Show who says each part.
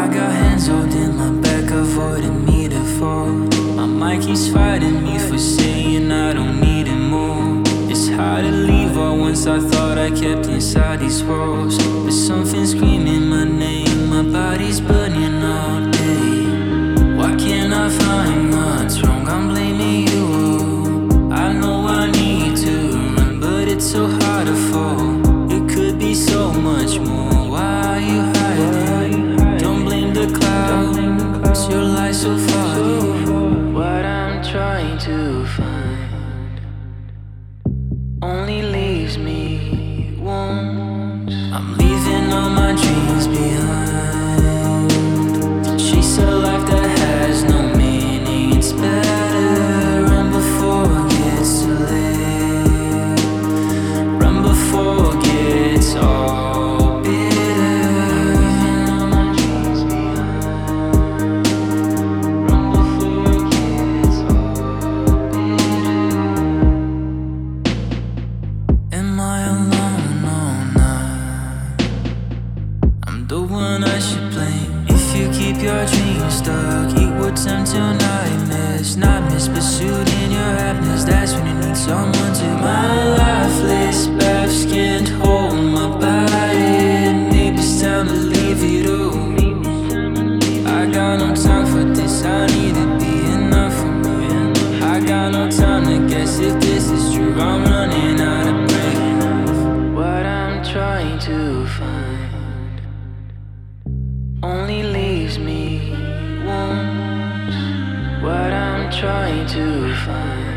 Speaker 1: I got hands holding my back, avoiding me to fall. My mind keeps fighting me for saying I don't need it more. It's hard to leave all once I thought I kept inside these walls. But something's screaming my name, my body's burning all day. Why can't I find what's wrong? I'm blaming you. I know I need to run, but it's so hard to fall. It could be so much more. Why are you hiding? Don't blame the clouds, your light's so foggy. What I'm trying to find only leaves me wounds. I'm leaving all my dreams behind to chase a life that has no meaning. It's better run before it gets too late. Run before it gets all bitter. Leaving all my dreams behind. Run before it gets all bitter. Am I alone all night? I'm the one I should blame. If you keep your dreams stuck, it would turn to nightmares, pursuing your happiness. That's when you need someone to. My lifeless paths can't hold my body. Maybe it's time to leave it all. I got no time for this, I need to be enough for me. I got no time to guess if this is true. I'm running out of breath. What I'm trying to find only leaves me wounds. What I'm trying to find